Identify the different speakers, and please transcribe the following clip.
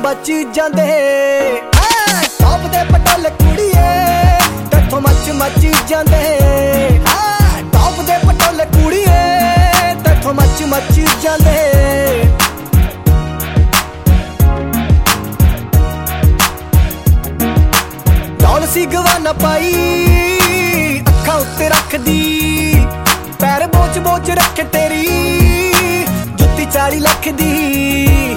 Speaker 1: much जांदे top दे पटोले कुड़िए तैथों मच मच जांदे टॉप दे पटोले कुड़िए तैथों मच मच जांदे डॉल सी गवाना पाई अखां उत्ते रख दी पैर बोच बोच रखे तेरी जुत्ती 40 लाख दी